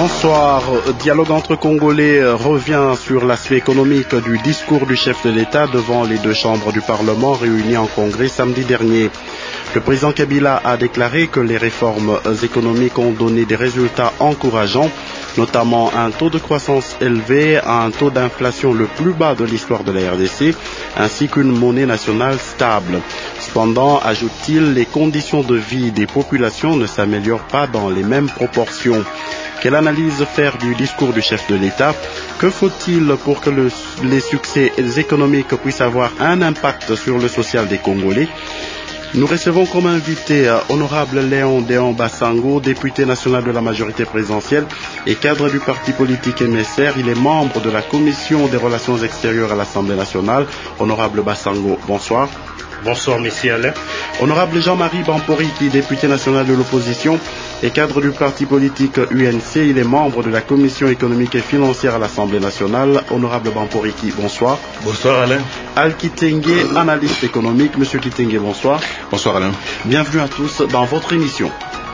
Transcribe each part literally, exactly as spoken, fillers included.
Bonsoir. Dialogue entre Congolais revient sur l'aspect économique du discours du chef de l'État devant les deux chambres du Parlement réunies en congrès samedi dernier. Le président Kabila a déclaré que les réformes économiques ont donné des résultats encourageants, notamment un taux de croissance élevé, un taux d'inflation le plus bas de l'histoire de la R D C, ainsi qu'une monnaie nationale stable. Cependant, ajoute-t-il, les conditions de vie des populations ne s'améliorent pas dans les mêmes proportions. Quelle analyse faire du discours du chef de l'État? Que faut-il pour que le, les succès économiques puissent avoir un impact sur le social des Congolais? Nous recevons comme invité euh, honorable Léon Déon Bassango, député national de la majorité présidentielle et cadre du parti politique M S R. Il est membre de la commission des relations extérieures à l'Assemblée nationale. Honorable Bassango, bonsoir. Bonsoir, monsieur Alain. Honorable Jean-Marie Bamporiki, député national de l'opposition et cadre du parti politique U N C. Il est membre de la commission économique et financière à l'Assemblée nationale. Honorable Bamporiki, bonsoir. Bonsoir, Alain. Al Kitenge, analyste économique. Monsieur Kitenge, bonsoir. Bonsoir, Alain. Bienvenue à tous dans votre émission.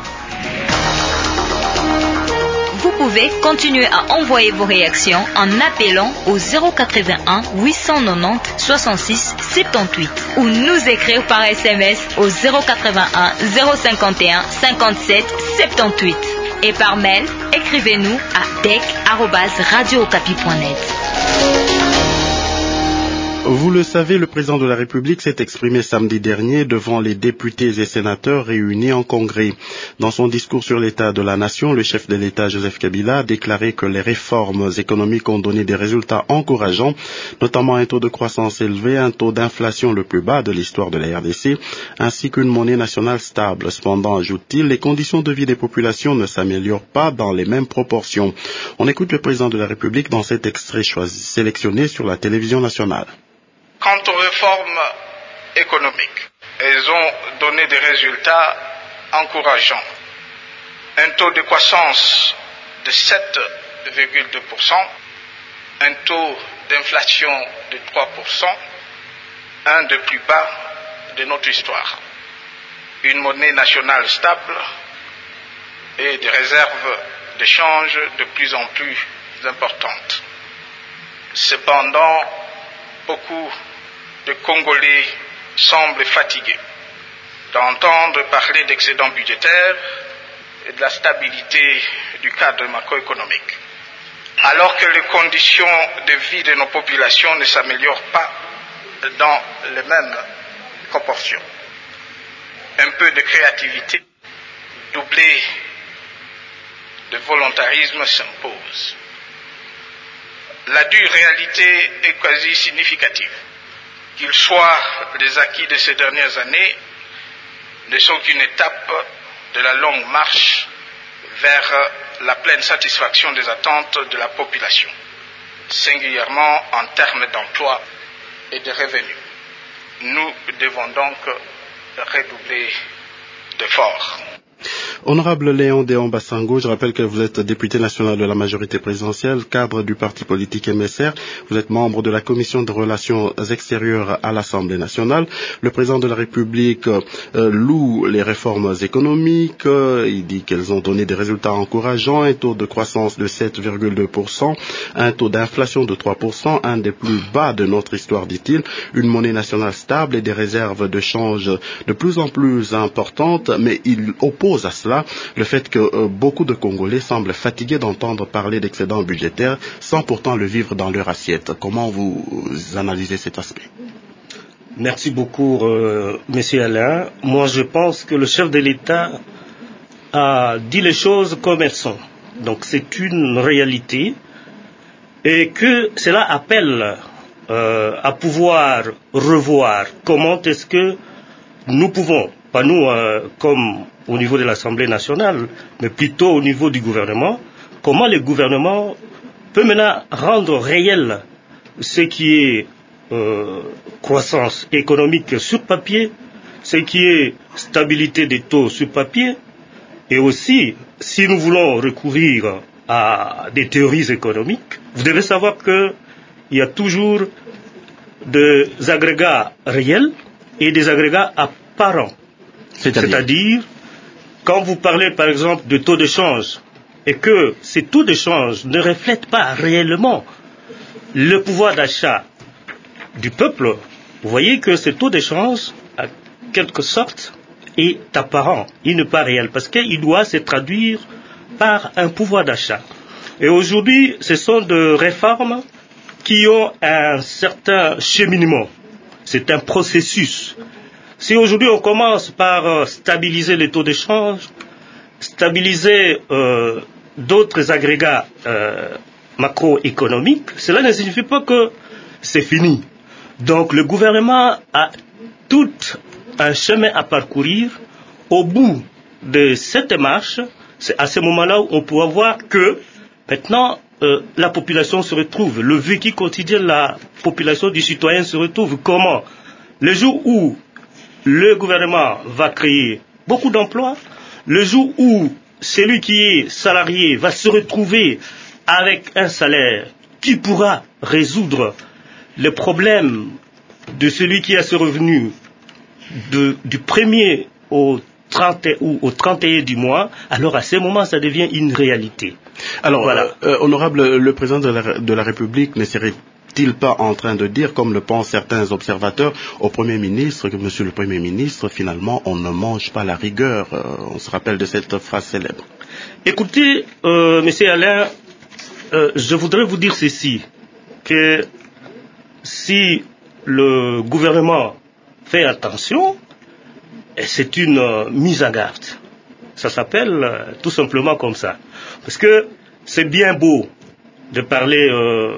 Vous pouvez continuer à envoyer vos réactions en appelant au zéro quatre-vingt-un huit cent quatre-vingt-dix soixante-six soixante-dix-huit ou nous écrire par S M S au zéro quatre-vingt-un zéro cinquante et un cinquante-sept soixante-dix-huit et par mail, écrivez-nous à dec arobase radio okapi point net. Vous le savez, le président de la République s'est exprimé samedi dernier devant les députés et sénateurs réunis en congrès. Dans son discours sur l'état de la nation, le chef de l'État, Joseph Kabila, a déclaré que les réformes économiques ont donné des résultats encourageants, notamment un taux de croissance élevé, un taux d'inflation le plus bas de l'histoire de la R D C, ainsi qu'une monnaie nationale stable. Cependant, ajoute-t-il, les conditions de vie des populations ne s'améliorent pas dans les mêmes proportions. On écoute le président de la République dans cet extrait choisi, sélectionné sur la télévision nationale. Quant aux réformes économiques, elles ont donné des résultats encourageants. Un taux de croissance de sept virgule deux pour cent, un taux d'inflation de trois pour cent, un des plus bas de notre histoire, une monnaie nationale stable et des réserves de change de plus en plus importantes. Cependant, beaucoup de Congolais semblent fatigués d'entendre parler d'excédent budgétaire et de la stabilité du cadre macroéconomique, alors que les conditions de vie de nos populations ne s'améliorent pas dans les mêmes proportions. Un peu de créativité, doublé de volontarisme s'impose. La dure réalité est quasi significative. Qu'ils soient les acquis de ces dernières années ne sont qu'une étape de la longue marche vers la pleine satisfaction des attentes de la population, singulièrement en termes d'emploi et de revenus. Nous devons donc redoubler d'efforts. Honorable Léon Déon Bassango, je rappelle que vous êtes député national de la majorité présidentielle, cadre du parti politique M S R. Vous êtes membre de la commission des relations extérieures à l'Assemblée nationale. Le président de la République euh, loue les réformes économiques. Euh, il dit qu'elles ont donné des résultats encourageants. Un taux de croissance de sept virgule deux pour cent, un taux d'inflation de trois pour cent, un des plus bas de notre histoire, dit-il. Une monnaie nationale stable et des réserves de change de plus en plus importantes. Mais il oppose à cela le fait que euh, beaucoup de Congolais semblent fatigués d'entendre parler d'excédent budgétaire sans pourtant le vivre dans leur assiette. Comment vous analysez cet aspect? Merci beaucoup, euh, monsieur Alain. Moi, je pense que le chef de l'État a dit les choses comme elles sont. Donc, c'est une réalité et que cela appelle euh, à pouvoir revoir comment est-ce que nous pouvons, pas nous euh, comme au niveau de l'Assemblée nationale, mais plutôt au niveau du gouvernement, comment le gouvernement peut maintenant rendre réel ce qui est euh, croissance économique sur papier, ce qui est stabilité des taux sur papier, et aussi, si nous voulons recourir à des théories économiques, vous devez savoir qu'il y a toujours des agrégats réels et des agrégats apparents. C'est-à-dire, C'est-à-dire quand vous parlez par exemple de taux de change, et que ces taux de change ne reflètent pas réellement le pouvoir d'achat du peuple, vous voyez que ce taux de change, en quelque sorte, est apparent, il n'est pas réel, parce qu'il doit se traduire par un pouvoir d'achat. Et aujourd'hui, ce sont des réformes qui ont un certain cheminement. C'est un processus. Si aujourd'hui on commence par stabiliser les taux de change, stabiliser euh, d'autres agrégats euh, macroéconomiques, cela ne signifie pas que c'est fini. Donc le gouvernement a tout un chemin à parcourir. Au bout de cette marche, c'est à ce moment-là où on pourra voir que maintenant euh, la population se retrouve, le vécu quotidien de la population du citoyen se retrouve. Comment? Le jour où le gouvernement va créer beaucoup d'emplois, le jour où celui qui est salarié va se retrouver avec un salaire qui pourra résoudre le problème de celui qui a ce revenu de, du premier au trente ou au trente et un du mois, alors à ce moment ça devient une réalité. Alors, voilà. euh, honorable, le président de la, de la République ne serait-il pas en train de dire, comme le pensent certains observateurs, au Premier ministre, que Monsieur le Premier ministre, finalement, on ne mange pas la rigueur. euh, On se rappelle de cette phrase célèbre. Écoutez, euh, Monsieur Alain, euh, je voudrais vous dire ceci, que si le gouvernement fait attention, c'est une euh, mise en garde. Ça s'appelle euh, tout simplement comme ça. Parce que c'est bien beau de parler euh,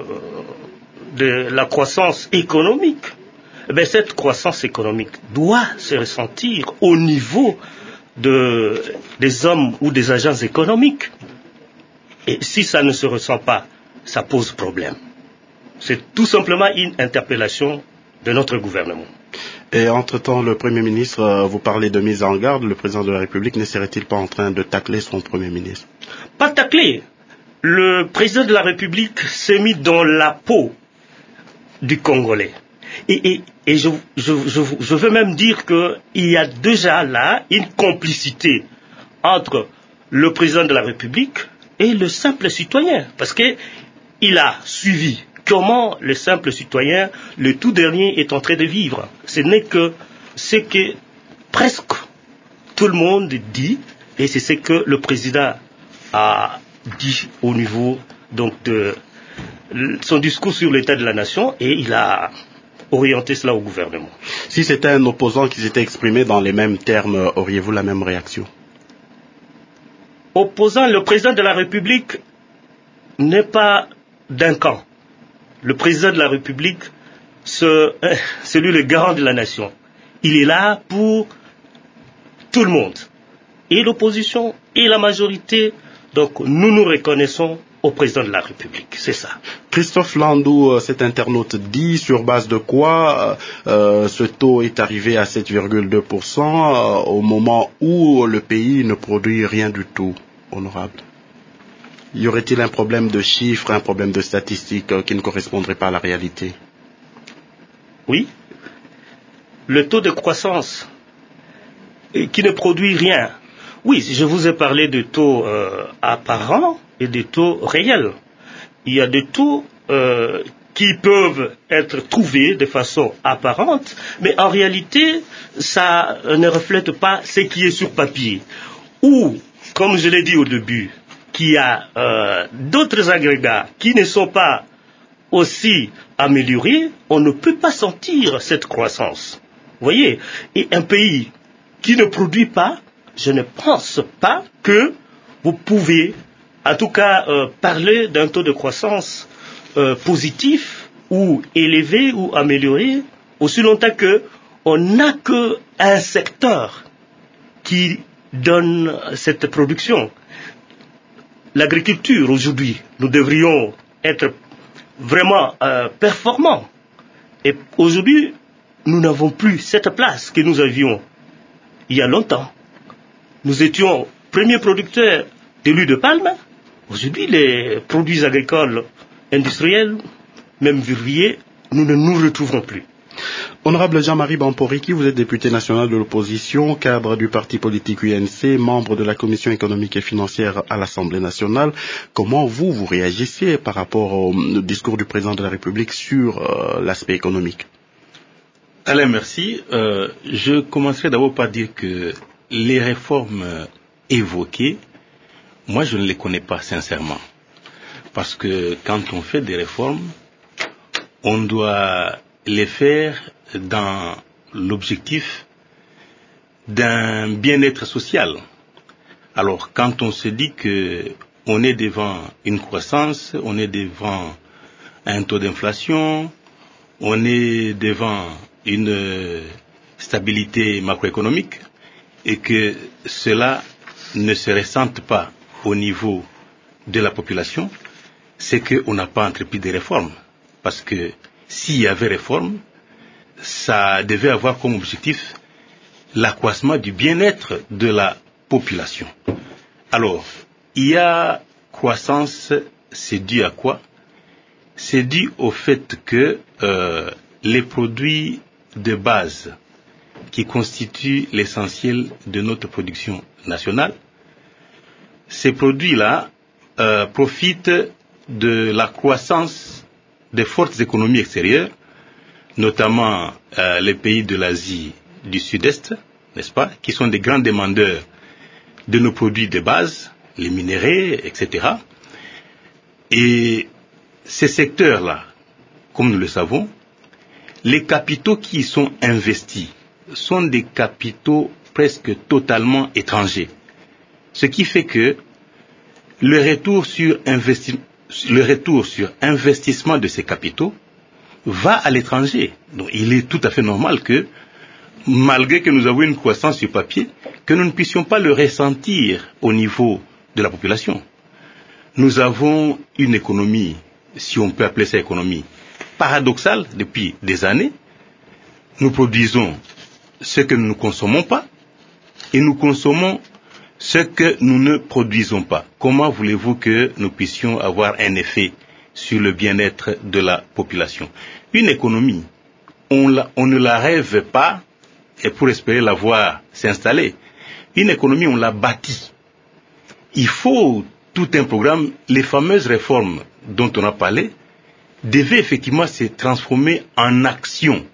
de la croissance économique. Eh bien, cette croissance économique doit se ressentir au niveau de, des hommes ou des agents économiques. Et si ça ne se ressent pas, ça pose problème. C'est tout simplement une interpellation de notre gouvernement. Et entre-temps, le Premier ministre, vous parlez de mise en garde, le président de la République ne serait-il pas en train de tacler son Premier ministre? Pas tacler. Le président de la République s'est mis dans la peau du Congolais. Et, et, et je, je, je, je veux même dire qu'il y a déjà là une complicité entre le président de la République et le simple citoyen. Parce qu'il a suivi comment le simple citoyen, le tout dernier, est en train de vivre. Ce n'est que ce que presque tout le monde dit, et c'est ce que le président a dit au niveau donc, de son discours sur l'état de la nation, et il a orienté cela au gouvernement. Si c'était un opposant qui s'était exprimé dans les mêmes termes, auriez-vous la même réaction? Opposant, le président de la République n'est pas d'un camp. Le président de la République, c'est lui le garant de la nation. Il est là pour tout le monde. Et l'opposition et la majorité. Donc nous nous reconnaissons au président de la République. C'est ça. Christophe Landou, cet internaute dit sur base de quoi euh, ce taux est arrivé à sept virgule deux pour cent euh, au moment où le pays ne produit rien du tout, honorable? Y aurait-il un problème de chiffres, un problème de statistiques euh, qui ne correspondrait pas à la réalité? Oui. Le taux de croissance euh, qui ne produit rien. Oui, je vous ai parlé de taux euh, apparents et de taux réels. Il y a des taux euh, qui peuvent être trouvés de façon apparente, mais en réalité, ça ne reflète pas ce qui est sur papier. Ou, comme je l'ai dit au début, qu'il y a euh, d'autres agrégats qui ne sont pas aussi améliorés, on ne peut pas sentir cette croissance. Vous voyez? Et un pays qui ne produit pas, je ne pense pas que vous pouvez, en tout cas, euh, parler d'un taux de croissance euh, positif ou élevé ou amélioré, aussi longtemps qu'on n'a qu'un secteur qui donne cette production. L'agriculture, aujourd'hui, nous devrions être vraiment euh, performants. Et aujourd'hui, nous n'avons plus cette place que nous avions il y a longtemps. Nous étions premiers producteurs de l'huile de palme. Aujourd'hui, les produits agricoles industriels, même vivriers, nous ne nous retrouvons plus. Honorable Jean-Marie Bamporiki, vous êtes député national de l'opposition, cadre du parti politique U N C, membre de la commission économique et financière à l'Assemblée nationale. Comment vous, vous réagissez par rapport au discours du président de la République sur euh, l'aspect économique? Alain, merci. Euh, je commencerai d'abord par dire que les réformes évoquées, moi je ne les connais pas sincèrement. Parce que quand on fait des réformes, on doit les faire dans l'objectif d'un bien-être social. Alors, quand on se dit que on est devant une croissance, on est devant un taux d'inflation, on est devant une stabilité macroéconomique et que cela ne se ressente pas au niveau de la population, c'est qu'on n'a pas entrepris des réformes. Parce que s'il y avait réforme, ça devait avoir comme objectif l'accroissement du bien-être de la population. Alors, il y a croissance, c'est dû à quoi? C'est dû au fait que euh, les produits de base qui constituent l'essentiel de notre production nationale, ces produits-là euh, profitent de la croissance des fortes économies extérieures, notamment euh, les pays de l'Asie du Sud-Est, n'est-ce pas, qui sont des grands demandeurs de nos produits de base, les minéraux, et cetera. Et ces secteurs-là, comme nous le savons, les capitaux qui y sont investis sont des capitaux presque totalement étrangers. Ce qui fait que le retour sur, investi- le retour sur investissement de ces capitaux va à l'étranger. Donc il est tout à fait normal que, malgré que nous avons une croissance sur papier, que nous ne puissions pas le ressentir au niveau de la population. Nous avons une économie, si on peut appeler ça économie, paradoxale depuis des années. Nous produisons ce que nous ne consommons pas et nous consommons ce que nous ne produisons pas. Comment voulez-vous que nous puissions avoir un effet sur le bien-être de la population? Une économie, on, la, on ne la rêve pas et pour espérer la voir s'installer. Une économie, on la bâtit. Il faut tout un programme. Les fameuses réformes dont on a parlé devaient effectivement se transformer en action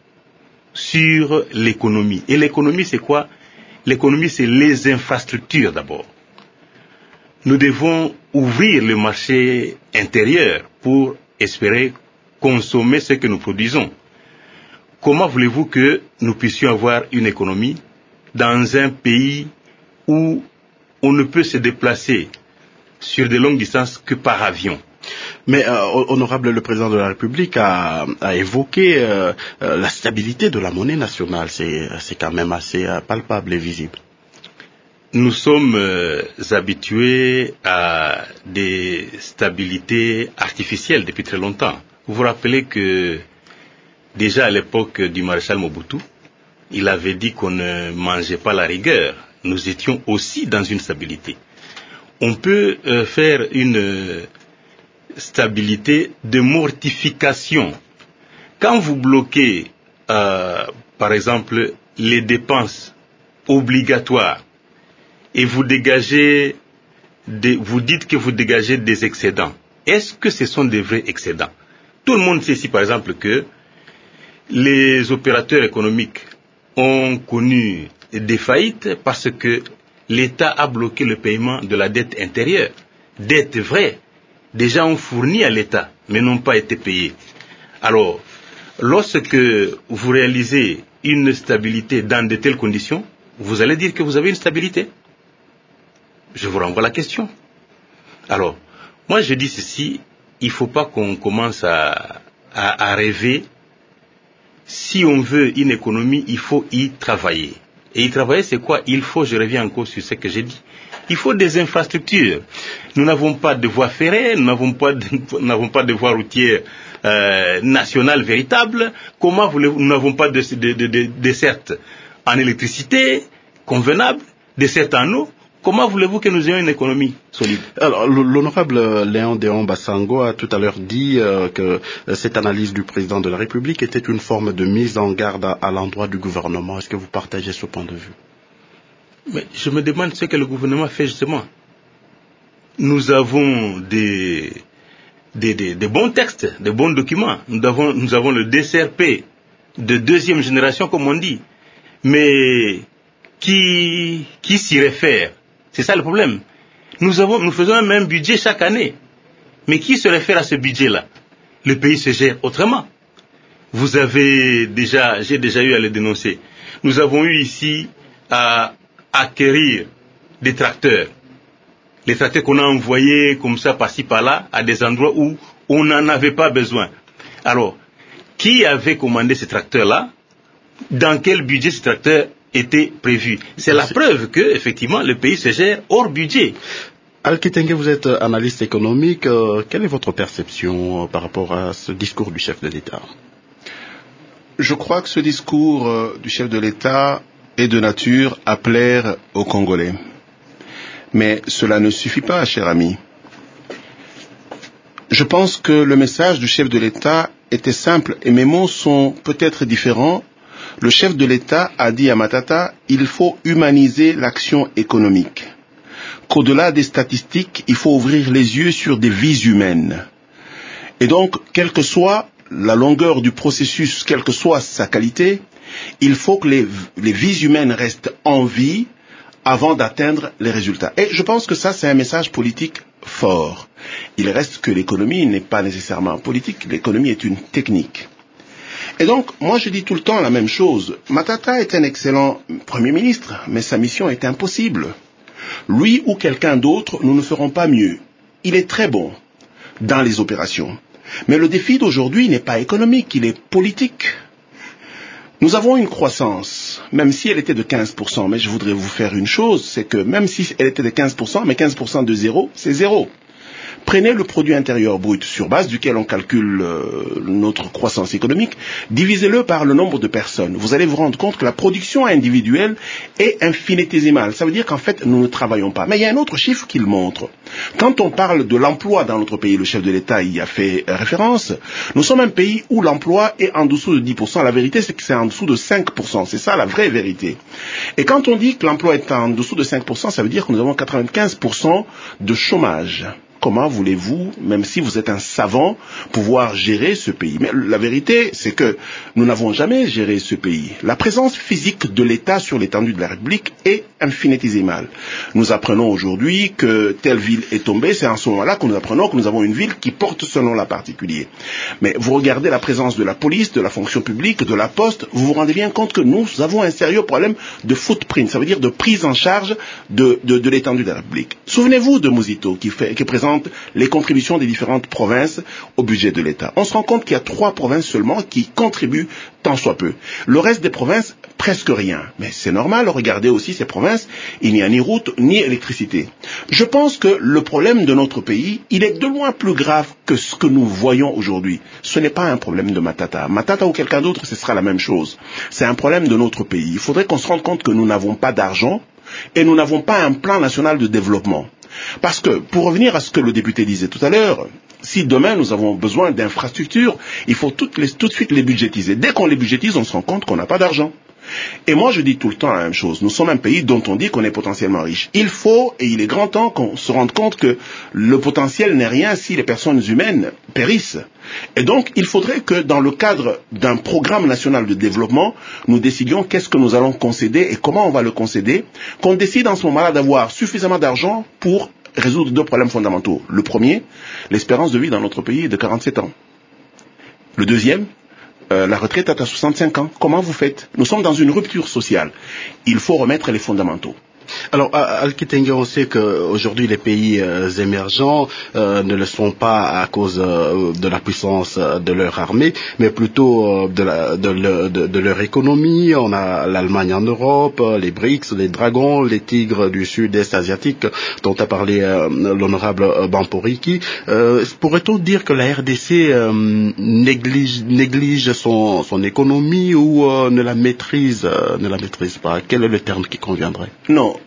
sur l'économie. Et l'économie, c'est quoi? L'économie, c'est les infrastructures d'abord. Nous devons ouvrir le marché intérieur pour espérer consommer ce que nous produisons. Comment voulez-vous que nous puissions avoir une économie dans un pays où on ne peut se déplacer sur de longues distances que par avion? Mais euh, honorable, le président de la République a, a évoqué euh, euh, la stabilité de la monnaie nationale. C'est, c'est quand même assez euh, palpable et visible. Nous sommes euh, habitués à des stabilités artificielles depuis très longtemps. Vous vous rappelez que déjà à l'époque du maréchal Mobutu, il avait dit qu'on ne mangeait pas la rigueur. Nous étions aussi dans une stabilité. On peut euh, faire une euh, stabilité de mortification. Quand vous bloquez, euh, par exemple, les dépenses obligatoires et vous dégagez, des, vous dites que vous dégagez des excédents, est-ce que ce sont des vrais excédents? Tout le monde sait ici, par exemple, que les opérateurs économiques ont connu des faillites parce que l'État a bloqué le paiement de la dette intérieure. Dette vraie. Des gens ont fourni à l'État, mais n'ont pas été payés. Alors, lorsque vous réalisez une stabilité dans de telles conditions, vous allez dire que vous avez une stabilité. Je vous renvoie la question. Alors, moi je dis ceci, il ne faut pas qu'on commence à, à, à rêver. Si on veut une économie, il faut y travailler. Et y travailler, c'est quoi? Il faut, je reviens encore sur ce que j'ai dit, il faut des infrastructures. Nous n'avons pas de voies ferrées, nous n'avons pas de, nous n'avons pas de voies routières euh, nationales véritables. Comment voulez-vous? Nous n'avons pas de, de, de, de dessertes en électricité convenables, dessertes en eau. Comment voulez-vous que nous ayons une économie solide? Alors, l'honorable Léon Déon Bassango a tout à l'heure dit euh, que cette analyse du président de la République était une forme de mise en garde à, à l'endroit du gouvernement. Est-ce que vous partagez ce point de vue? Mais je me demande ce que le gouvernement fait justement. Nous avons des, des, des, des bons textes, des bons documents. Nous avons, nous avons le D C R P de deuxième génération, comme on dit. Mais qui, qui s'y réfère? C'est ça le problème. Nous, avons, nous faisons un même budget chaque année. Mais qui se réfère à ce budget-là? Le pays se gère autrement. Vous avez déjà, j'ai déjà eu à le dénoncer. Nous avons eu ici à acquérir des tracteurs. Les tracteurs qu'on a envoyés comme ça par-ci par-là à des endroits où on n'en avait pas besoin. Alors, qui avait commandé ces tracteurs-là? Dans quel budget ces tracteurs était prévu? C'est la preuve que, effectivement, le pays se gère hors budget. Al-Kitenge, vous êtes analyste économique. Euh, quelle est votre perception euh, par rapport à ce discours du chef de l'État? Je crois que ce discours euh, du chef de l'État est de nature à plaire aux Congolais. Mais cela ne suffit pas, cher ami. Je pense que le message du chef de l'État était simple et mes mots sont peut-être différents. Le chef de l'État a dit à Matata, il faut humaniser l'action économique. Qu'au-delà des statistiques, il faut ouvrir les yeux sur des vies humaines. Et donc, quelle que soit la longueur du processus, quelle que soit sa qualité, il faut que les, les vies humaines restent en vie avant d'atteindre les résultats. Et je pense que ça, c'est un message politique fort. Il reste que l'économie n'est pas nécessairement politique, l'économie est une technique. Et donc, moi je dis tout le temps la même chose. Matata est un excellent Premier ministre, mais sa mission est impossible. Lui ou quelqu'un d'autre, nous ne ferons pas mieux. Il est très bon dans les opérations. Mais le défi d'aujourd'hui n'est pas économique, il est politique. Nous avons une croissance, même si elle était de quinze pour cent, mais je voudrais vous faire une chose, c'est que même si elle était de quinze pour cent, mais quinze pour cent de zéro, c'est zéro. Prenez le produit intérieur brut sur base duquel on calcule euh, notre croissance économique, divisez-le par le nombre de personnes. Vous allez vous rendre compte que la production individuelle est infinitésimale. Ça veut dire qu'en fait, nous ne travaillons pas. Mais il y a un autre chiffre qui le montre. Quand on parle de l'emploi dans notre pays, le chef de l'État y a fait référence, nous sommes un pays où l'emploi est en dessous de dix pour cent. La vérité, c'est que c'est en dessous de cinq pour cent. C'est ça la vraie vérité. Et quand on dit que l'emploi est en dessous de cinq pour cent, ça veut dire que nous avons quatre-vingt-quinze pour cent de chômage. Comment voulez-vous, même si vous êtes un savant, pouvoir gérer ce pays? Mais la vérité, c'est que nous n'avons jamais géré ce pays. La présence physique de l'État sur l'étendue de la République est infinitésimale. Nous apprenons aujourd'hui que telle ville est tombée, c'est en ce moment-là que nous apprenons que nous avons une ville qui porte ce nom-là particulier. Mais vous regardez la présence de la police, de la fonction publique, de la poste, vous vous rendez bien compte que nous avons un sérieux problème de footprint, ça veut dire de prise en charge de, de, de l'étendue de la République. Souvenez-vous de Muzito qui, fait, qui présente les contributions des différentes provinces au budget de l'État. On se rend compte qu'il y a trois provinces seulement qui contribuent tant soit peu. Le reste des provinces, presque rien. Mais c'est normal, regardez aussi ces provinces, il n'y a ni route ni électricité. Je pense que le problème de notre pays, il est de loin plus grave que ce que nous voyons aujourd'hui. Ce n'est pas un problème de Matata. Matata ou quelqu'un d'autre, ce sera la même chose. C'est un problème de notre pays. Il faudrait qu'on se rende compte que nous n'avons pas d'argent et nous n'avons pas un plan national de développement. Parce que, pour revenir à ce que le député disait tout à l'heure, si demain nous avons besoin d'infrastructures, il faut tout, les, tout de suite les budgétiser. Dès qu'on les budgétise, on se rend compte qu'on n'a pas d'argent. Et moi, je dis tout le temps la même chose. Nous sommes un pays dont on dit qu'on est potentiellement riche. Il faut, et il est grand temps qu'on se rende compte que le potentiel n'est rien si les personnes humaines périssent. Et donc, il faudrait que dans le cadre d'un programme national de développement, nous décidions qu'est-ce que nous allons concéder et comment on va le concéder, qu'on décide en ce moment-là d'avoir suffisamment d'argent pour résoudre deux problèmes fondamentaux. Le premier, l'espérance de vie dans notre pays est de quarante-sept ans. Le deuxième, Euh, la retraite est à soixante-cinq ans. Comment vous faites? Nous sommes dans une rupture sociale. Il faut remettre les fondamentaux. Alors, Al-Kitenge, on sait qu'aujourd'hui les pays euh, émergents euh, ne le sont pas à cause euh, de la puissance de leur armée, mais plutôt euh, de, la, de, le, de, de leur économie. On a l'Allemagne en Europe, les BRICS, les dragons, les tigres du sud-est asiatique dont a parlé euh, l'honorable Bamporiki. Euh, pourrait-on dire que la R D C euh, néglige, néglige son, son économie ou euh, ne la maîtrise, euh, ne la maîtrise pas? Quel est le terme qui conviendrait? Non.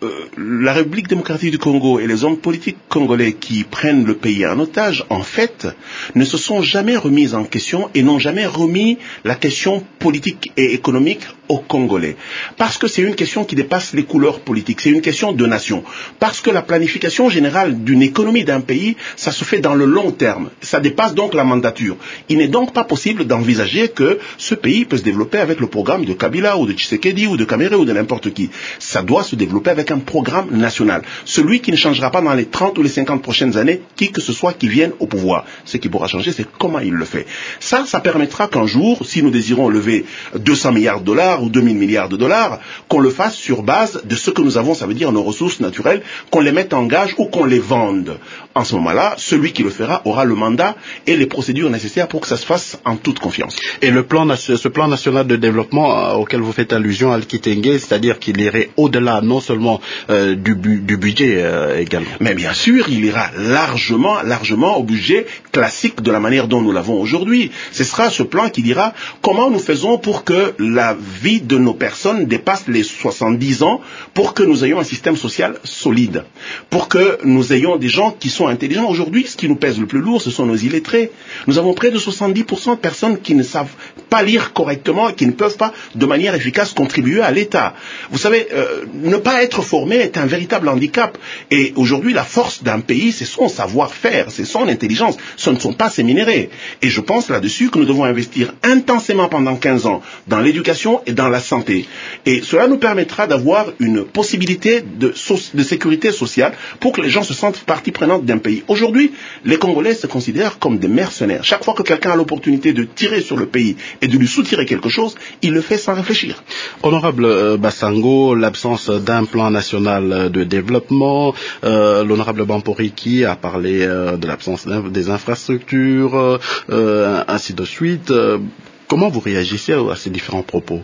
euh, la République démocratique du Congo et les hommes politiques congolais qui prennent le pays en otage, en fait, ne se sont jamais remis en question et n'ont jamais remis la question politique et économique aux Congolais. Parce que c'est une question qui dépasse les couleurs politiques, c'est une question de nation. Parce que la planification générale d'une économie d'un pays, ça se fait dans le long terme. Ça dépasse donc la mandature. Il n'est donc pas possible d'envisager que ce pays peut se développer avec le programme de Kabila ou de Tshisekedi ou de Kamere ou de n'importe qui. Ça doit se développer avec un programme national. Celui qui ne changera pas dans les trente ou les cinquante prochaines années, qui que ce soit qui vienne au pouvoir. Ce qui pourra changer, c'est comment il le fait. Ça, ça permettra qu'un jour, si nous désirons lever deux cents milliards de dollars ou deux mille milliards de dollars, qu'on le fasse sur base de ce que nous avons, ça veut dire nos ressources naturelles, qu'on les mette en gage ou qu'on les vende. En ce moment-là, celui qui le fera aura le mandat et les procédures nécessaires pour que ça se fasse en toute confiance. Et le plan, ce plan national de développement euh, auquel vous faites allusion, Al-Kitenge, c'est-à-dire qu'il irait au-delà non seulement euh, du, bu, du budget euh, également. Mais bien sûr, il ira largement, largement au budget classique de la manière dont nous l'avons aujourd'hui. Ce sera ce plan qui dira comment nous faisons pour que la vie de nos personnes dépasse les soixante-dix ans, pour que nous ayons un système social solide, pour que nous ayons des gens qui sont intelligents. Aujourd'hui, ce qui nous pèse le plus lourd, ce sont nos illettrés. Nous avons près de soixante-dix pour cent de personnes qui ne savent pas lire correctement et qui ne peuvent pas de manière efficace contribuer à l'État. Vous savez, euh, ne pas être formé est un véritable handicap. Et aujourd'hui, la force d'un pays, c'est son savoir-faire, c'est son intelligence. Ce ne sont pas ses minéraux. Et je pense là-dessus que nous devons investir intensément pendant quinze ans dans l'éducation et dans la santé. Et cela nous permettra d'avoir une possibilité de, so- de sécurité sociale pour que les gens se sentent partie prenante d'un pays. Aujourd'hui, les Congolais se considèrent comme des mercenaires. Chaque fois que quelqu'un a l'opportunité de tirer sur le pays et de lui soutirer quelque chose, il le fait sans réfléchir. Honorable euh, Bassango, l'absence d'un plan national de développement, euh, l'honorable Bamporiki a parlé euh, de l'absence des infrastructures, euh, ainsi de suite. Euh, comment vous réagissez à ces différents propos?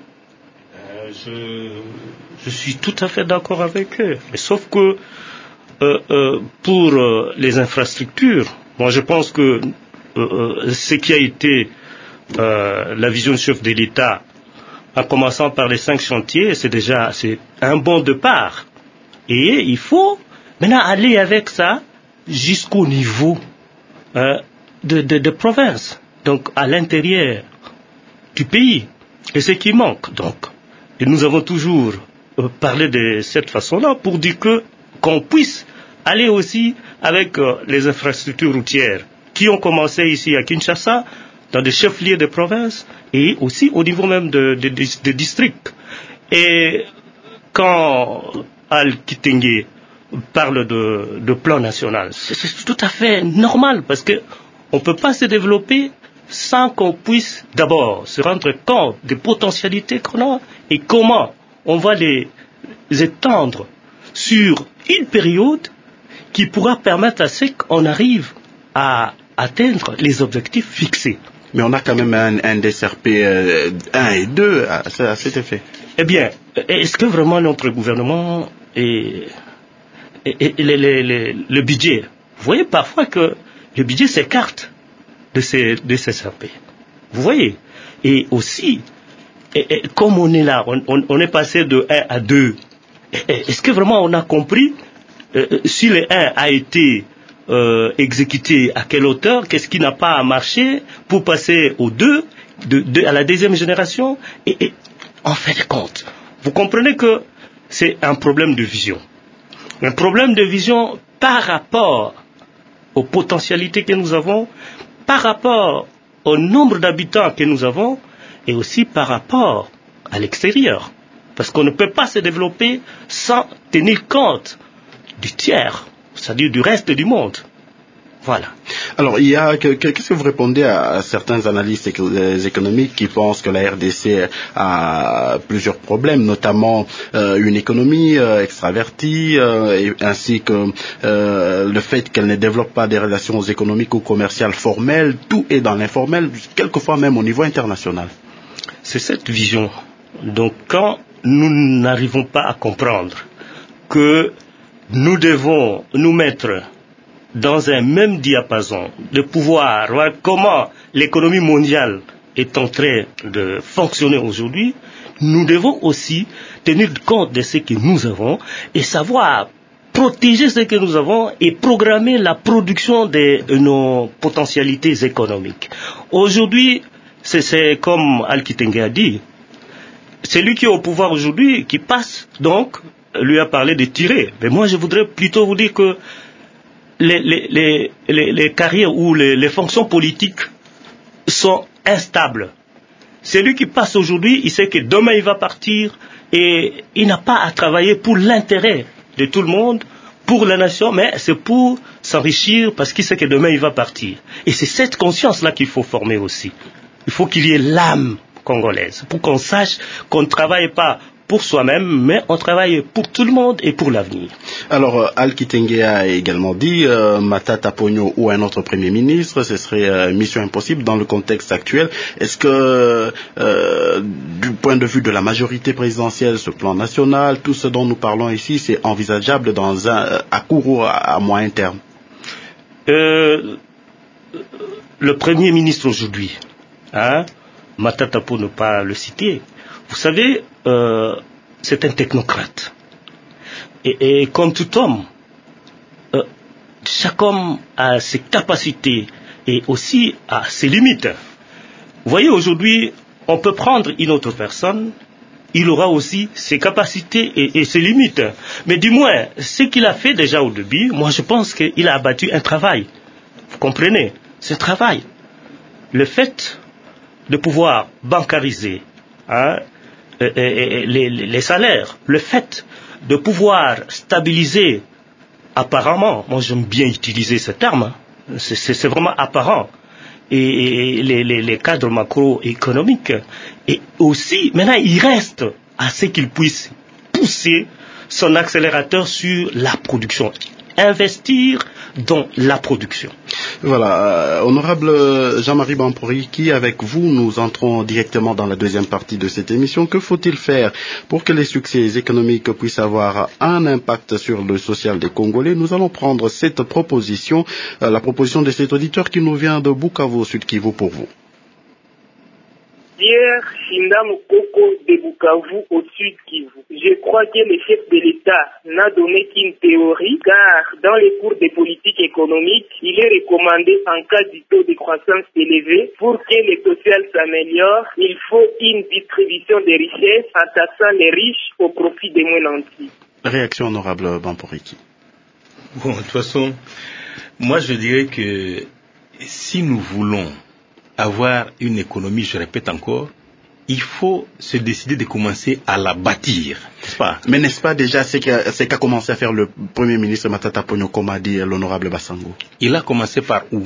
euh, je, je suis tout à fait d'accord avec eux. Mais sauf que euh, euh, pour euh, les infrastructures, moi je pense que euh, ce qui a été euh, la vision du chef de l'État, en commençant par les cinq chantiers, c'est déjà c'est un bon départ. Et il faut maintenant aller avec ça jusqu'au niveau euh, de, de, de province, donc à l'intérieur du pays. Et ce qui manque, donc, et nous avons toujours euh, parlé de cette façon-là pour dire que qu'on puisse aller aussi avec euh, les infrastructures routières qui ont commencé ici à Kinshasa, dans des chefs-lieux de province et aussi au niveau même de, de, de, de districts. Et quand Al-Kitenge parle de, de plan national, c'est, c'est tout à fait normal parce que on ne peut pas se développer sans qu'on puisse d'abord se rendre compte des potentialités qu'on a et comment on va les, les étendre sur une période qui pourra permettre à ce qu'on arrive à atteindre les objectifs fixés. Mais on a quand même un, un D C R P euh, un et deux à, à cet effet. Eh bien, est-ce que vraiment notre gouvernement et, et, et le, le, le, le budget, vous voyez parfois que le budget s'écarte de ces de ces C R P. Vous voyez. Et aussi, et, et, comme on est là, on, on, on est passé de un à deux. Est-ce que vraiment on a compris euh, si le un a été Euh, exécuté à quelle hauteur, qu'est-ce qui n'a pas marché pour passer au deux, de, de, à la deuxième génération et, et en fin de compte, vous comprenez que c'est un problème de vision. Un problème de vision par rapport aux potentialités que nous avons, par rapport au nombre d'habitants que nous avons et aussi par rapport à l'extérieur. Parce qu'on ne peut pas se développer sans tenir compte du tiers, c'est-à-dire du reste du monde. Voilà. Alors, il y a, qu'est-ce que vous répondez à, à certains analystes économiques qui pensent que la R D C a plusieurs problèmes, notamment euh, une économie euh, extravertie, euh, et, ainsi que euh, le fait qu'elle ne développe pas des relations économiques ou commerciales formelles, tout est dans l'informel, quelquefois même au niveau international. C'est cette vision. Donc, quand nous n'arrivons pas à comprendre que nous devons nous mettre dans un même diapason de pouvoir voir comment l'économie mondiale est en train de fonctionner aujourd'hui, nous devons aussi tenir compte de ce que nous avons et savoir protéger ce que nous avons et programmer la production de nos potentialités économiques. Aujourd'hui, c'est, c'est comme Al-Kitenge a dit, celui qui est au pouvoir aujourd'hui, qui passe, donc, lui a parlé de tirer. Mais moi, je voudrais plutôt vous dire que les, les, les, les, les carrières ou les, les fonctions politiques sont instables. Celui qui passe aujourd'hui, il sait que demain il va partir et il n'a pas à travailler pour l'intérêt de tout le monde, pour la nation, mais c'est pour s'enrichir parce qu'il sait que demain il va partir. Et c'est cette conscience-là qu'il faut former aussi. Il faut qu'il y ait l'âme congolaise pour qu'on sache qu'on ne travaille pas pour soi-même, mais on travaille pour tout le monde et pour l'avenir. Alors, Al-Kitenge a également dit, euh, Matata Ponyo ou un autre Premier ministre, ce serait euh, mission impossible dans le contexte actuel. Est-ce que, euh, du point de vue de la majorité présidentielle, ce plan national, tout ce dont nous parlons ici, c'est envisageable dans un, à court ou à, à moyen terme? euh, Le Premier ministre aujourd'hui, hein, Matata pour ne pas le citer, vous savez, euh, c'est un technocrate. Et, et comme tout homme, euh, chaque homme a ses capacités et aussi a ses limites. Vous voyez, aujourd'hui, on peut prendre une autre personne, il aura aussi ses capacités et, et ses limites. Mais du moins, ce qu'il a fait déjà au début, moi je pense qu'il a abattu un travail. Vous comprenez? Ce travail. Le fait de pouvoir bancariser, hein, Et, et, et les, les salaires, le fait de pouvoir stabiliser apparemment, moi j'aime bien utiliser ce terme, hein, c'est, c'est, c'est vraiment apparent, et, et les, les, les cadres macroéconomiques, et aussi, maintenant il reste à ce qu'il puisse pousser son accélérateur sur la production, investir dans la production. Voilà, euh, honorable Jean-Marie Bamporiki, avec vous, nous entrons directement dans la deuxième partie de cette émission. Que faut-il faire pour que les succès économiques puissent avoir un impact sur le social des Congolais? Nous allons prendre cette proposition, euh, la proposition de cet auditeur qui nous vient de Bukavu, Sud Kivu, pour vous. Pierre Shinda Mokoko de Bukavu au Sud Kivu. Je crois que le chef de l'État n'a donné qu'une théorie, car dans les cours de politique économique, il est recommandé en cas du taux de croissance élevé, pour que le social s'améliore, il faut une distribution des richesses en taxant les riches au profit des moins nantis. Réaction honorable Bamporiki. Bon, de toute façon, moi je dirais que si nous voulons avoir une économie, je répète encore, il faut se décider de commencer à la bâtir, n'est-ce pas? Mais n'est-ce pas déjà ce qu'a, ce qu'a commencé à faire le Premier ministre Matata Ponyo, comme a dit l'honorable Bassango? Il a commencé par où?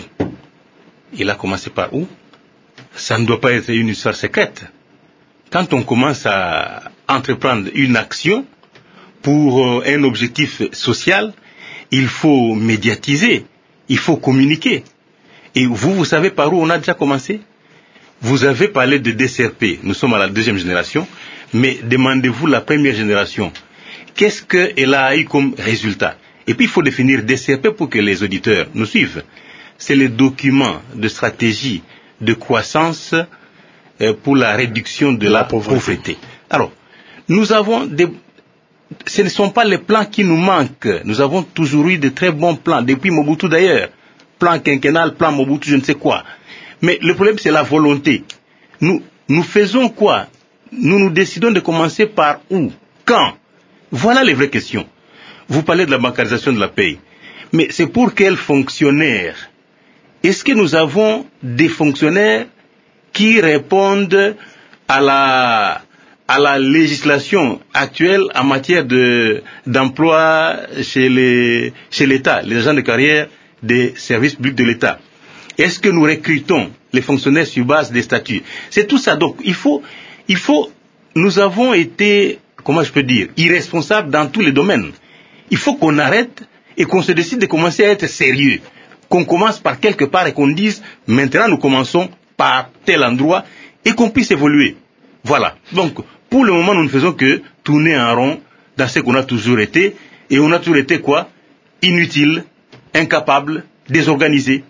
Il a commencé par où? Ça ne doit pas être une histoire secrète. Quand on commence à entreprendre une action pour un objectif social, il faut médiatiser, il faut communiquer. Et vous, vous savez par où on a déjà commencé? Vous avez parlé de D C R P, nous sommes à la deuxième génération, mais demandez-vous la première génération. Qu'est-ce qu'elle a eu comme résultat? Et puis il faut définir D C R P pour que les auditeurs nous suivent. C'est le document de stratégie de croissance pour la réduction de la, la pauvreté. Alors, nous avons des... Ce ne sont pas les plans qui nous manquent. Nous avons toujours eu de très bons plans, depuis Mobutu d'ailleurs. Plan quinquennal, plan Mobutu, je ne sais quoi. Mais le problème, c'est la volonté. Nous, nous faisons quoi? Nous nous décidons de commencer par où? Quand? Voilà les vraies questions. Vous parlez de la bancarisation de la paye. Mais c'est pour quels fonctionnaires? Est-ce que nous avons des fonctionnaires qui répondent à la, à la législation actuelle en matière de, d'emploi chez les, chez l'État, les agents de carrière des services publics de l'État? Est-ce que nous recrutons les fonctionnaires sur base des statuts? C'est tout ça. Donc, il faut, il faut, nous avons été, comment je peux dire, irresponsables dans tous les domaines. Il faut qu'on arrête et qu'on se décide de commencer à être sérieux. Qu'on commence par quelque part et qu'on dise, maintenant nous commençons par tel endroit et qu'on puisse évoluer. Voilà. Donc, pour le moment, nous ne faisons que tourner en rond dans ce qu'on a toujours été. Et on a toujours été quoi? Inutile, incapable, désorganisé.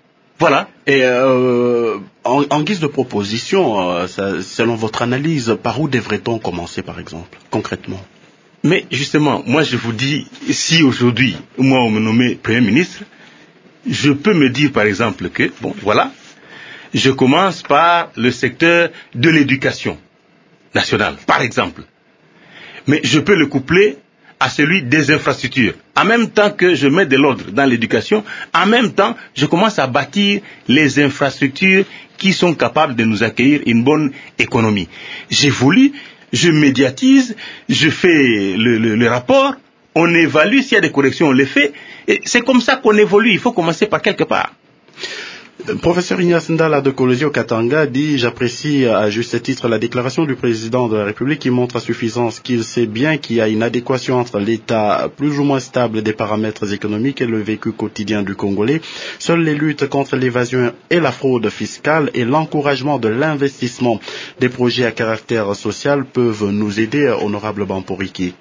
Voilà. Et euh, en, en guise de proposition, euh, ça, selon votre analyse, par où devrait-on commencer, par exemple, concrètement? Mais justement, moi je vous dis, si aujourd'hui, moi on me nommait Premier ministre, je peux me dire par exemple que, bon, voilà, je commence par le secteur de l'éducation nationale, par exemple. Mais je peux le coupler à celui des infrastructures. En même temps que je mets de l'ordre dans l'éducation, en même temps, je commence à bâtir les infrastructures qui sont capables de nous accueillir une bonne économie. J'ai voulu, je médiatise, je fais le, le, le rapport, on évalue, s'il y a des corrections, on les fait, et c'est comme ça qu'on évolue, il faut commencer par quelque part. Professeur Ignace Ndala de Kolwezi au Katanga dit: j'apprécie à juste titre la déclaration du président de la République qui montre à suffisance qu'il sait bien qu'il y a une adéquation entre l'état plus ou moins stable des paramètres économiques et le vécu quotidien du Congolais. Seules les luttes contre l'évasion et la fraude fiscale et l'encouragement de l'investissement des projets à caractère social peuvent nous aider, honorable Bamporiki.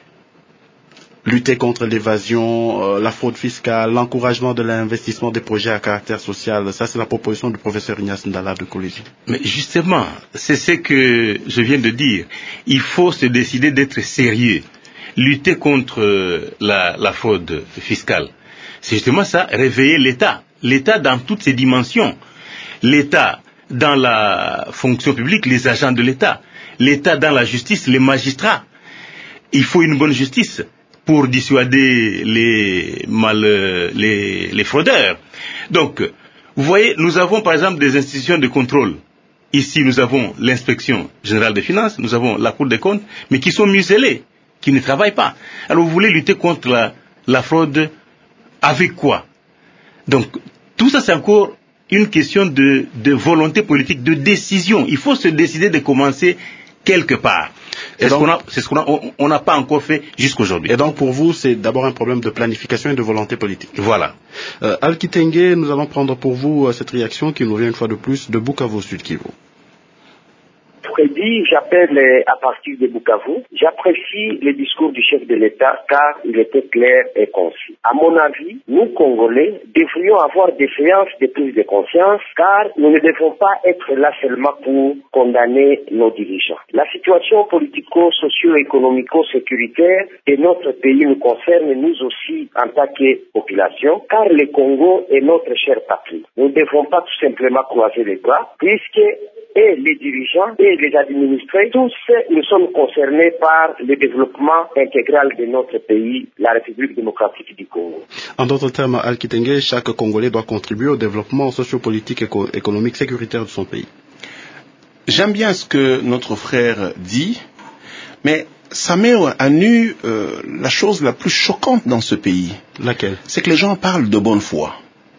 Lutter contre l'évasion, euh, la fraude fiscale, l'encouragement de l'investissement des projets à caractère social, ça c'est la proposition du professeur Ignace Ndala de Kolwezi. Mais justement, c'est ce que je viens de dire. Il faut se décider d'être sérieux. Lutter contre la, la fraude fiscale, c'est justement ça, réveiller l'État. L'État dans toutes ses dimensions. L'État dans la fonction publique, les agents de l'État. L'État dans la justice, les magistrats. Il faut une bonne justice pour dissuader les, mal, les, les fraudeurs. Donc, vous voyez, nous avons par exemple des institutions de contrôle. Ici, nous avons l'inspection générale des finances, nous avons la Cour des comptes, mais qui sont muselées, qui ne travaillent pas. Alors, vous voulez lutter contre la, la fraude avec quoi? Donc, tout ça, c'est encore une question de, de volonté politique, de décision. Il faut se décider de commencer quelque part. C'est ce qu'on a, c'est ce qu'on a, on n'a pas encore fait jusqu'aujourd'hui. Et donc pour vous, c'est d'abord un problème de planification et de volonté politique. Voilà. Euh, Al Kitenge, nous allons prendre pour vous euh, cette réaction qui nous vient une fois de plus de Bukavu Sud Kivu. Freddy, j'appelle à partir de Bukavu. J'apprécie le discours du chef de l'État car il était clair et concis. À mon avis, nous Congolais devrions avoir des séances de prise de conscience car nous ne devons pas être là seulement pour condamner nos dirigeants. La situation politico-socio-économico-sécuritaire de notre pays nous concerne nous aussi en tant que population car le Congo est notre chère patrie. Nous ne devons pas tout simplement croiser les bras puisque et les dirigeants et les administrés, tous nous sommes concernés par le développement intégral de notre pays, la République démocratique du Congo. En d'autres termes, Al Kitenge, chaque Congolais doit contribuer au développement sociopolitique et économique sécuritaire de son pays. J'aime bien ce que notre frère dit, mais ça met à nu euh, la chose la plus choquante dans ce pays. Laquelle? C'est que les gens parlent de bonne foi.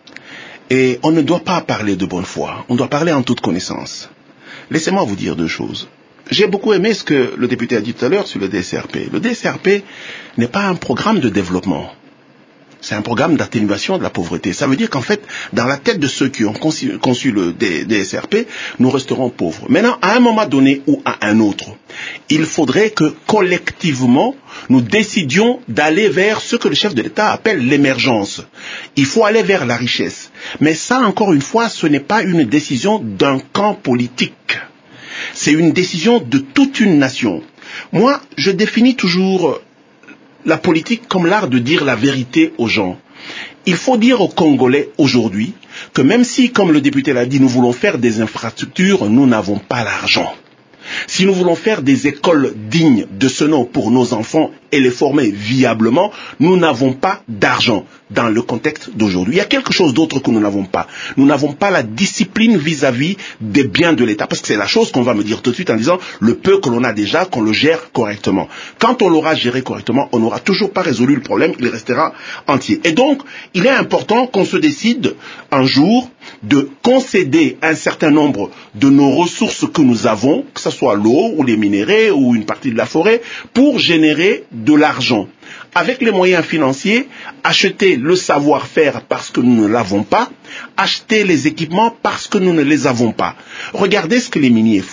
Et on ne doit pas parler de bonne foi, on doit parler en toute connaissance. Laissez-moi vous dire deux choses. J'ai beaucoup aimé ce que le député a dit tout à l'heure sur le D S R P. Le D S R P n'est pas un programme de développement. C'est un programme d'atténuation de la pauvreté. Ça veut dire qu'en fait, dans la tête de ceux qui ont conçu, conçu le D S R P, nous resterons pauvres. Maintenant, à un moment donné ou à un autre, il faudrait que collectivement, nous décidions d'aller vers ce que le chef de l'État appelle l'émergence. Il faut aller vers la richesse. Mais ça, encore une fois, ce n'est pas une décision d'un camp politique. C'est une décision de toute une nation. Moi, je définis toujours la politique comme l'art de dire la vérité aux gens. Il faut dire aux Congolais aujourd'hui que même si, comme le député l'a dit, nous voulons faire des infrastructures, nous n'avons pas l'argent. Si nous voulons faire des écoles dignes de ce nom pour nos enfants et les former viablement, nous n'avons pas d'argent dans le contexte d'aujourd'hui. Il y a quelque chose d'autre que nous n'avons pas. Nous n'avons pas la discipline vis-à-vis des biens de l'État, parce que c'est la chose qu'on va me dire tout de suite en disant le peu que l'on a déjà, qu'on le gère correctement. Quand on l'aura géré correctement, on n'aura toujours pas résolu le problème, il restera entier. Et donc, il est important qu'on se décide un jour de concéder un certain nombre de nos ressources que nous avons, que ce soit l'eau ou les minéraux ou une partie de la forêt, pour générer de l'argent. Avec les moyens financiers, acheter le savoir-faire parce que nous ne l'avons pas, acheter les équipements parce que nous ne les avons pas. Regardez ce que les miniers font.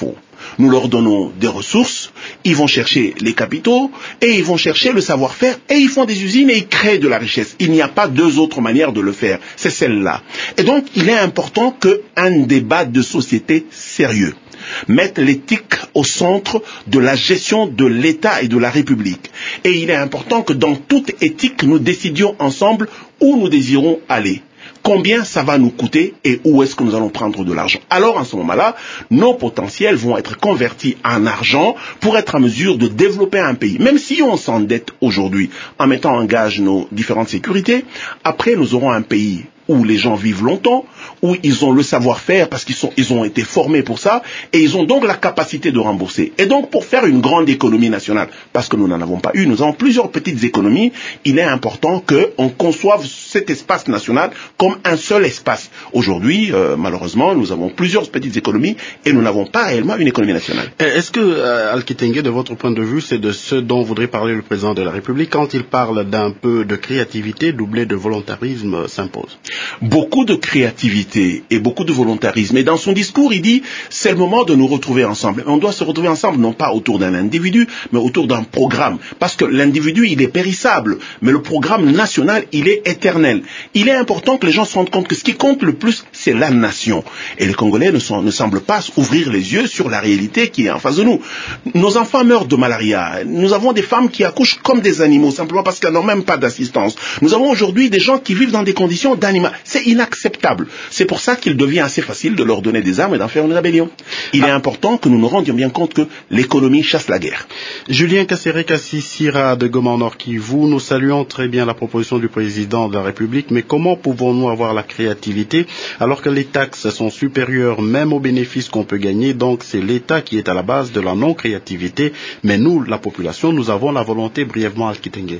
Nous leur donnons des ressources, ils vont chercher les capitaux, et ils vont chercher le savoir-faire, et ils font des usines et ils créent de la richesse. Il n'y a pas deux autres manières de le faire, c'est celle-là. Et donc, il est important qu'un débat de société sérieux mette l'éthique au centre de la gestion de l'État et de la République. Et il est important que dans toute éthique, nous décidions ensemble où nous désirons aller. Combien ça va nous coûter et où est-ce que nous allons prendre de l'argent. Alors, en ce moment-là, nos potentiels vont être convertis en argent pour être en mesure de développer un pays. Même si on s'endette aujourd'hui en mettant en gage nos différentes sécurités, après nous aurons un pays où les gens vivent longtemps, où ils ont le savoir-faire parce qu'ils sont, ils ont été formés pour ça, et ils ont donc la capacité de rembourser. Et donc, pour faire une grande économie nationale, parce que nous n'en avons pas eu, nous avons plusieurs petites économies, il est important qu'on conçoive cet espace national comme un seul espace. Aujourd'hui, euh, malheureusement, nous avons plusieurs petites économies et nous n'avons pas réellement une économie nationale. Est-ce que, euh, Al-Kitenge, de votre point de vue, c'est de ce dont voudrait parler le président de la République quand il parle d'un peu de créativité doublée de volontarisme s'impose? Beaucoup de créativité et beaucoup de volontarisme. Et dans son discours, il dit, c'est le moment de nous retrouver ensemble. On doit se retrouver ensemble, non pas autour d'un individu, mais autour d'un programme. Parce que l'individu, il est périssable, mais le programme national, il est éternel. Il est important que les gens se rendent compte que ce qui compte le plus, c'est la nation. Et les Congolais ne, sont, ne semblent pas ouvrir les yeux sur la réalité qui est en face de nous. Nos enfants meurent de malaria. Nous avons des femmes qui accouchent comme des animaux, simplement parce qu'elles n'ont même pas d'assistance. Nous avons aujourd'hui des gens qui vivent dans des conditions d'animaux. C'est inacceptable. C'est pour ça qu'il devient assez facile de leur donner des armes et d'en faire une rébellion. Il ah. est important que nous nous rendions bien compte que l'économie chasse la guerre. Julien Kasseré-Kassisira de Goma-Nord-Kivu, nous saluons très bien la proposition du président de la République, mais comment pouvons-nous avoir la créativité alors que les taxes sont supérieures même aux bénéfices qu'on peut gagner? Donc c'est l'État qui est à la base de la non-créativité, mais nous, la population, nous avons la volonté. Brièvement, Al-Kitenge.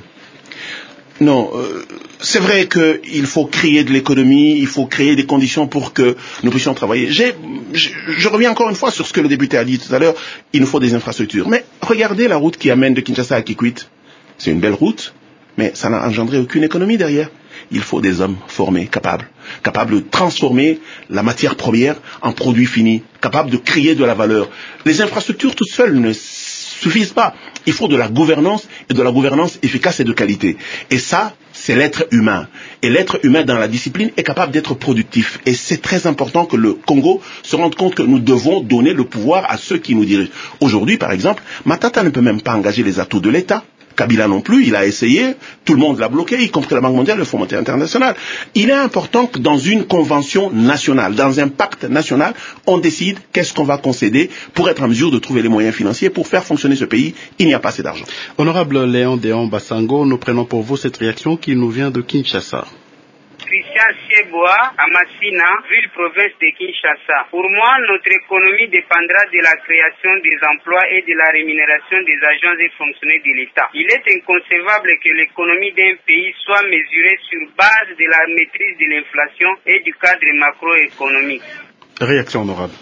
Non, euh, c'est vrai qu'il faut créer de l'économie, il faut créer des conditions pour que nous puissions travailler. J'ai, je, je reviens encore une fois sur ce que le député a dit tout à l'heure, il nous faut des infrastructures. Mais regardez la route qui amène de Kinshasa à Kikwit. C'est une belle route, mais ça n'a engendré aucune économie derrière. Il faut des hommes formés, capables, capables de transformer la matière première en produit fini, capables de créer de la valeur. Les infrastructures toutes seules ne suffisent pas. Il faut de la gouvernance et de la gouvernance efficace et de qualité. Et ça, c'est l'être humain. Et l'être humain dans la discipline est capable d'être productif. Et c'est très important que le Congo se rende compte que nous devons donner le pouvoir à ceux qui nous dirigent. Aujourd'hui, par exemple, Matata ne peut même pas engager les atouts de l'État. Kabila non plus, il a essayé, tout le monde l'a bloqué, y compris la Banque mondiale et le Fonds monétaire international. Il est important que dans une convention nationale, dans un pacte national, on décide qu'est-ce qu'on va concéder pour être en mesure de trouver les moyens financiers pour faire fonctionner ce pays. Il n'y a pas assez d'argent. Honorable Léon Déon Bassango, nous prenons pour vous cette réaction qui nous vient de Kinshasa. Christian Sieboa, à Massina, ville-province de Kinshasa. Pour moi, notre économie dépendra de la création des emplois et de la rémunération des agents et fonctionnaires de l'État. Il est inconcevable que l'économie d'un pays soit mesurée sur base de la maîtrise de l'inflation et du cadre macroéconomique. Réaction honorable.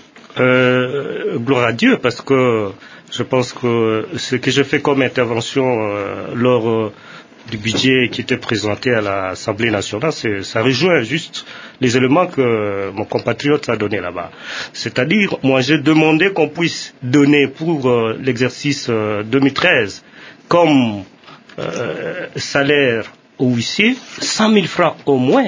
Euh, gloire à Dieu, parce que je pense que ce que je fais comme intervention euh, lors euh, du budget qui était présenté à l'Assemblée nationale, c'est, ça rejoint juste les éléments que mon compatriote a donné là-bas. C'est-à-dire, moi j'ai demandé qu'on puisse donner pour euh, l'exercice euh, deux mille treize comme euh, salaire aux huissiers cent mille francs au moins,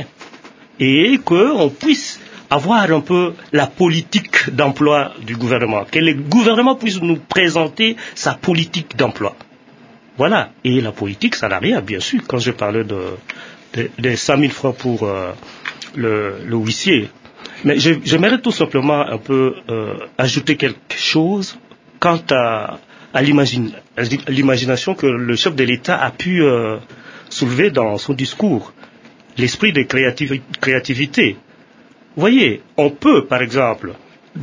et qu'on puisse avoir un peu la politique d'emploi du gouvernement, que le gouvernement puisse nous présenter sa politique d'emploi. Voilà, et la politique salariale, bien sûr, quand je parlais de, de, de cent mille francs pour euh, le, le huissier. Mais je, j'aimerais tout simplement un peu euh, ajouter quelque chose quant à, à, l'imagine, à l'imagination que le chef de l'État a pu euh, soulever dans son discours. L'esprit de créativ- créativité. Vous voyez, on peut, par exemple,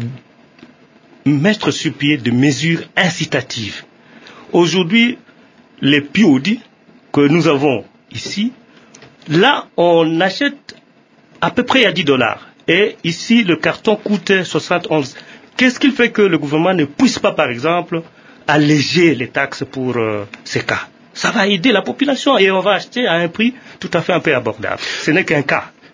mettre sur pied des mesures incitatives. Aujourd'hui, les P O D que nous avons ici, là, on achète à peu près à dix dollars. Et ici, le carton coûte soixante et onze. Qu'est-ce qui fait que le gouvernement ne puisse pas, par exemple, alléger les taxes pour euh, ces cas? Ça va aider la population et on va acheter à un prix tout à fait un peu abordable. Ce n'est qu'un cas.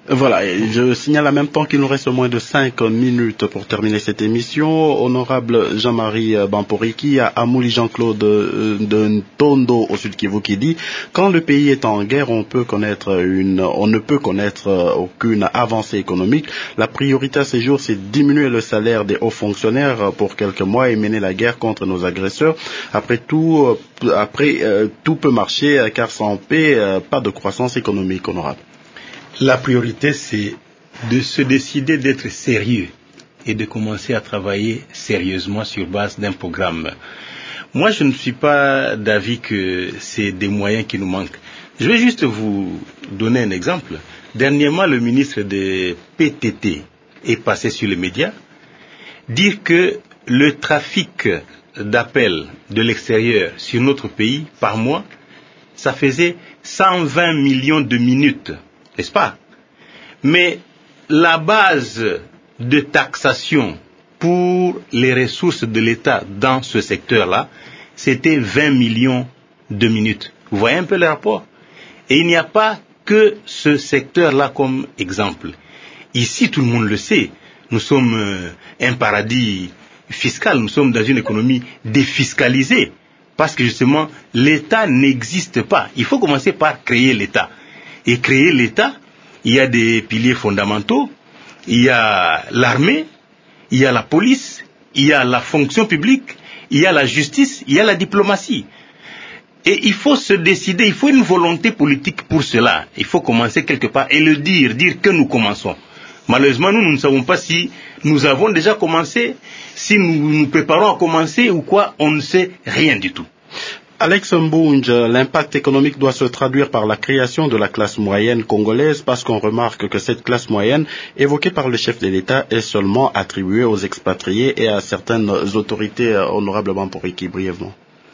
Voilà, et je signale en même temps qu'il nous reste moins de cinq minutes pour terminer cette émission. Honorable Jean-Marie Bamporiki, à Amouli Jean-Claude de Ntondo au Sud Kivu qui dit « Quand le pays est en guerre, on peut connaître une, on ne peut connaître aucune avancée économique. La priorité à ces jours, c'est diminuer le salaire des hauts fonctionnaires pour quelques mois et mener la guerre contre nos agresseurs. Après tout, après, euh, tout peut marcher car sans paix, euh, pas de croissance économique, honorable. » La priorité, c'est de se décider d'être sérieux et de commencer à travailler sérieusement sur base d'un programme. Moi, je ne suis pas d'avis que c'est des moyens qui nous manquent. Je vais juste vous donner un exemple. Dernièrement, le ministre de P T T est passé sur les médias dire que le trafic d'appels de l'extérieur sur notre pays par mois, ça faisait cent vingt millions de minutes. N'est-ce pas? Mais la base de taxation pour les ressources de l'État dans ce secteur-là, c'était vingt millions de minutes. Vous voyez un peu le rapport? Et il n'y a pas que ce secteur-là comme exemple. Ici, tout le monde le sait, nous sommes un paradis fiscal, nous sommes dans une économie défiscalisée, parce que justement, l'État n'existe pas. Il faut commencer par créer l'État. Et créer l'État, il y a des piliers fondamentaux, il y a l'armée, il y a la police, il y a la fonction publique, il y a la justice, il y a la diplomatie. Et il faut se décider, il faut une volonté politique pour cela. Il faut commencer quelque part et le dire, dire que nous commençons. Malheureusement, nous, nous ne savons pas si nous avons déjà commencé, si nous nous préparons à commencer ou quoi, on ne sait rien du tout. Alex Mbunge, l'impact économique doit se traduire par la création de la classe moyenne congolaise parce qu'on remarque que cette classe moyenne évoquée par le chef de l'État est seulement attribuée aux expatriés et à certaines autorités, honorablement pour équipe brièvement.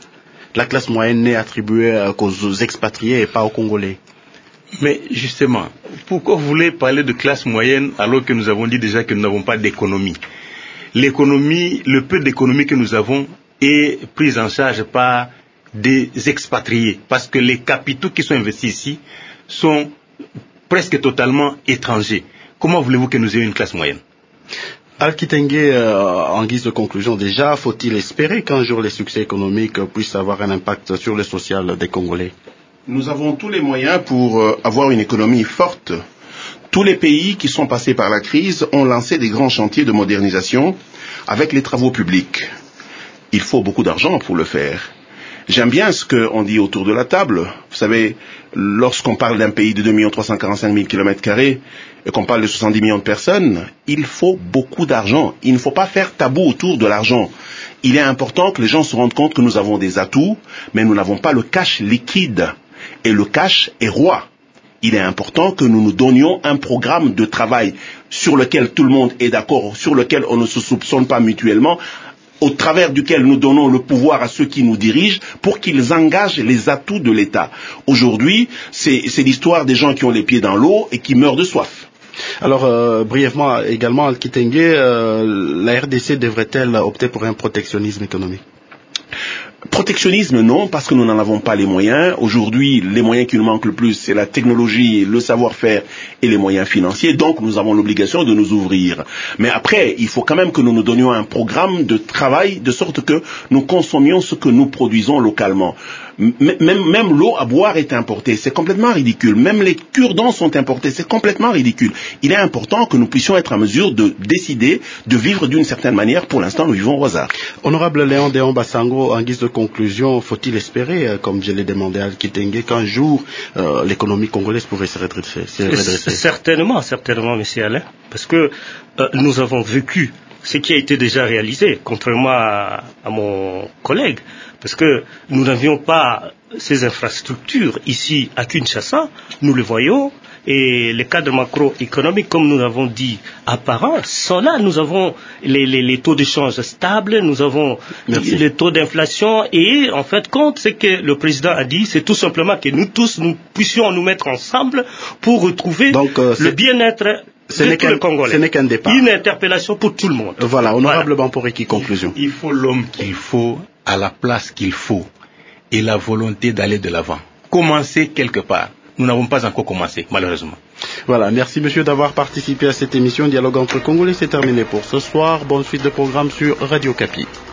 La classe moyenne n'est attribuée qu'aux expatriés et pas aux Congolais. Mais justement, pourquoi vous voulez parler de classe moyenne alors que nous avons dit déjà que nous n'avons pas d'économie? L'économie, le peu d'économie que nous avons est prise en charge par des expatriés, parce que les capitaux qui sont investis ici sont presque totalement étrangers. Comment voulez-vous que nous ayons une classe moyenne? Al-Kitenge, euh, en guise de conclusion déjà, faut-il espérer qu'un jour les succès économiques puissent avoir un impact sur le social des Congolais? Nous avons tous les moyens pour euh, avoir une économie forte. Tous les pays qui sont passés par la crise ont lancé des grands chantiers de modernisation avec les travaux publics. Il faut beaucoup d'argent pour le faire. J'aime bien ce qu'on dit autour de la table. Vous savez, lorsqu'on parle d'un pays de deux millions trois cent quarante-cinq mille kilomètres carrés et qu'on parle de soixante-dix millions de personnes, il faut beaucoup d'argent. Il ne faut pas faire tabou autour de l'argent. Il est important que les gens se rendent compte que nous avons des atouts, mais nous n'avons pas le cash liquide. Et le cash est roi. Il est important que nous nous donnions un programme de travail sur lequel tout le monde est d'accord, sur lequel on ne se soupçonne pas mutuellement, au travers duquel nous donnons le pouvoir à ceux qui nous dirigent pour qu'ils engagent les atouts de l'État. Aujourd'hui, c'est, c'est l'histoire des gens qui ont les pieds dans l'eau et qui meurent de soif. Alors, euh, brièvement, également, Al-Kitenge, euh, la R D C devrait-elle opter pour un protectionnisme économique? Protectionnisme, non, parce que nous n'en avons pas les moyens. Aujourd'hui, les moyens qui nous manquent le plus, c'est la technologie, le savoir-faire et les moyens financiers. Donc, nous avons l'obligation de nous ouvrir. Mais après, il faut quand même que nous nous donnions un programme de travail de sorte que nous consommions ce que nous produisons localement. Même, même l'eau à boire est importée, c'est complètement ridicule. Même les cure-dents sont importées, c'est complètement ridicule. Il est important que nous puissions être en mesure de décider de vivre d'une certaine manière. Pour l'instant, nous vivons au hasard. Honorable Léon Déon Bassango, en guise de conclusion, faut-il espérer, comme je l'ai demandé à Al-Kitenge, qu'un jour euh, l'économie congolaise pourrait se redresser, se redresser? Certainement, certainement, monsieur Alain, parce que euh, nous avons vécu ce qui a été déjà réalisé, contrairement à, à mon collègue, parce que nous n'avions pas ces infrastructures ici à Kinshasa, nous le voyons, et les cadres macroéconomiques, comme nous l'avons dit, apparents, sont là. Nous avons les, les, les taux d'échange stables, nous avons Merci. les taux d'inflation, et en fait, compte, ce que le président a dit, c'est tout simplement que nous tous, nous puissions nous mettre ensemble pour retrouver Donc, euh, le bien-être Ce n'est, qu'un, ce n'est qu'un départ. Une interpellation pour tout le monde. Voilà, honorable voilà. Bamporiki, conclusion. Il faut l'homme qu'il faut, à la place qu'il faut, et la volonté d'aller de l'avant. Commencer quelque part. Nous n'avons pas encore commencé, malheureusement. Voilà, merci monsieur d'avoir participé à cette émission Dialogue entre Congolais. C'est terminé pour ce soir. Bonne suite de programme sur Radio Kapi.